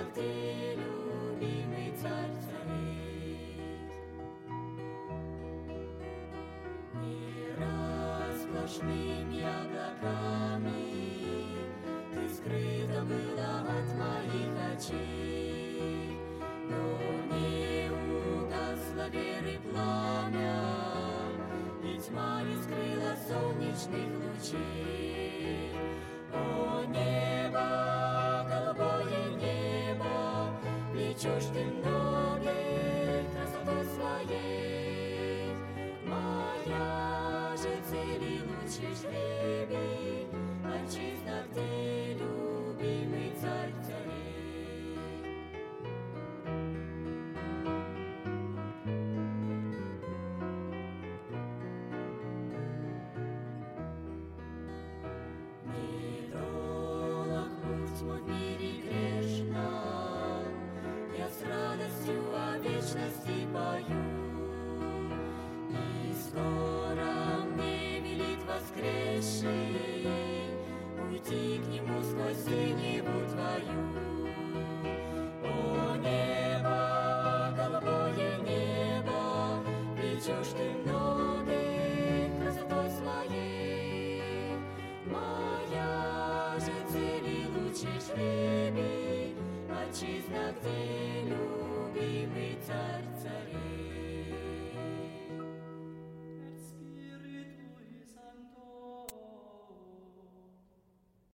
Отчизна, Ты, любимый царь царей. Мира сплошными облаками Ты скрыта была от моих очей, но не угасло веры пламя, и тьма не скрыла солнечных лучей. О небо, голубое небо, влечешь ты многих красотой своей. Моя же цель и лучший жребий, Отчизна, Ты, любимый царь царей. Недолг путь мой в мире грешном, я с радостью о вечности пою. И скоро мне велит воскресший уйти к Нему сквозь синеву Твою. О небо, голубое небо, влечешь Ты многих красотой своей. Моя же цель и лучший жребий, Отчизна, Ты, любимый царь царей.